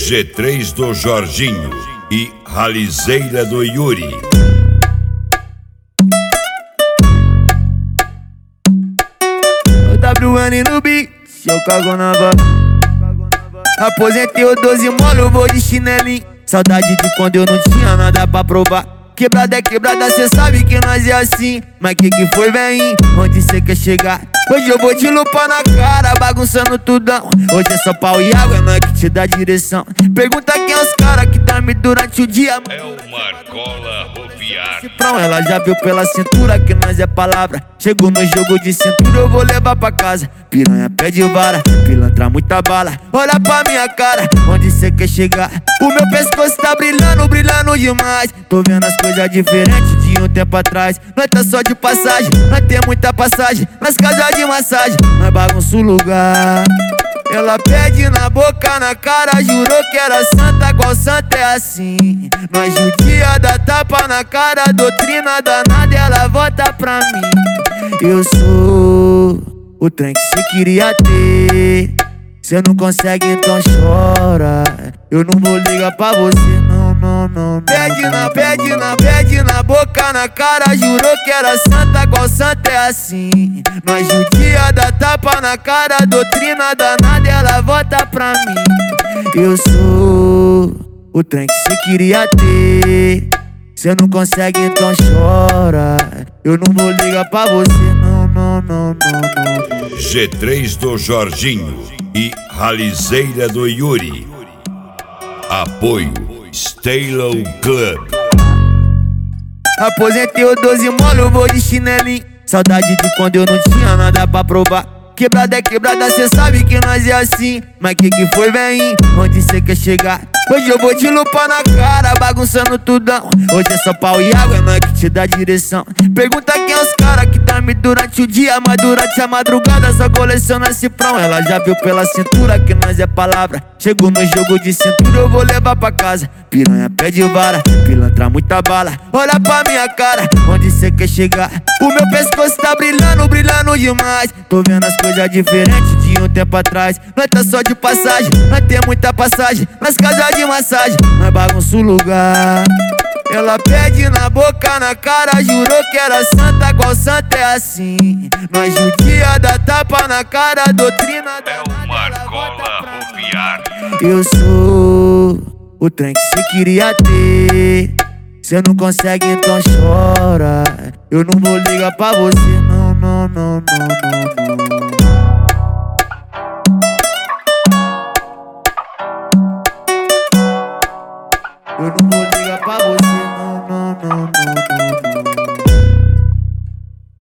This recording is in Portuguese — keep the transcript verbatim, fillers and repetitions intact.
G três do Jorginho e Ralizeira do Yuri. O W N no beat, se eu cago na vaga. Aposentei o doze mole, eu vou de chinelinho. Saudade de quando eu não tinha nada pra provar. Quebrada é quebrada, cê sabe que nós é assim. Mas que que foi, vem? Onde cê quer chegar? Hoje eu vou te lupar na cara, bagunçando tudão. Hoje é só pau e água, é nós que te dá direção. Pergunta quem é os cara que dorme durante o dia. É o Marcola Roviar. Ela já viu pela cintura que nós é palavra. Chegou no jogo de cintura, eu vou levar pra casa. Piranha pede vara, pilantra muita bala. Olha pra minha cara, onde cê quer chegar? O meu pescoço tá brilhando, brilhando demais. Tô vendo as coisas diferentes de um tempo atrás. Nós tá só de passagem, nós tem muita passagem. Nas casas de massagem, nós bagunça o lugar. Ela pede na boca, na cara, jurou que era santa, qual santa é assim? Nós judia dá tapa na cara, doutrina danada, ela volta pra mim. Eu sou o trem que cê queria ter. Cê não consegue, então chora. Eu não vou ligar pra você, não, não, não, não. Pede na, pede na, pede na boca, na cara, jurou que era santa, qual santa é assim? Nós judia dá tapa na cara, doutrina danada, ela volta pra mim. Eu sou o trem que cê queria ter. Cê não consegue, então chora. Eu não vou ligar pra você, não, não, não, não, não. G três do Jorginho e Ralizeira do Yuri. Apoio Stalo Club. Aposentei o doze mole, eu vou de chinelinho. Saudade de quando eu não tinha nada pra provar. Quebrada é quebrada, cê sabe que nós é assim. Mas que que foi, vem? Onde cê quer chegar? Hoje eu vou te lupar na cara, bagunçando tudão. Hoje é só pau e água, é nós que te dá direção. Pergunta quem é os cara que dorme durante o dia, mas durante a madrugada só coleciona cifrão. Ela já viu pela cintura que nós é palavra. Chegou no jogo de cintura, eu vou levar pra casa. Piranha pede vara, pilantra muita bala. Olha pra minha cara, onde cê quer chegar? O meu pescoço tá brilhando, brilhando demais. Tô vendo as coisas diferentes de um tempo atrás. Nós tá só de passagem, nós tem muita passagem. Nas casas de massagem, nós bagunça o lugar. Ela pede na boca, na cara, jurou que era santa, qual santa é assim? Nós judia dá tapa na cara, doutrina É o Marcola Roviar. Eu sou o trem que cê queria ter. Cê não consegue, então chora. Eu não vou ligar pra você, não, não, não, não, não, não. Eu não vou ligar pra você.